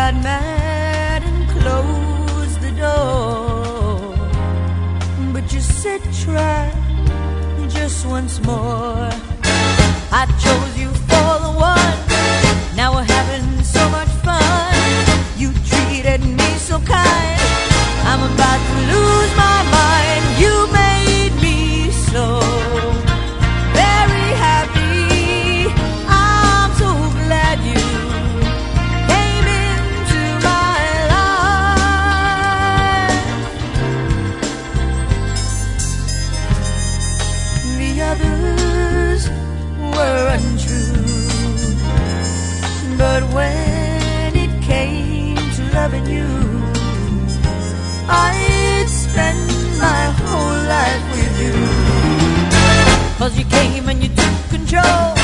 got mad and closed the door, but you said try just once more. I chose you for the one. Now we're having so much fun. You treated me so kind. I'm about to lose my mind. You made me so very happy. I'm so glad you came into my life. The others were untrue, but when it came to loving you, I'd spend my whole life with you. 'Cause you came and you took control.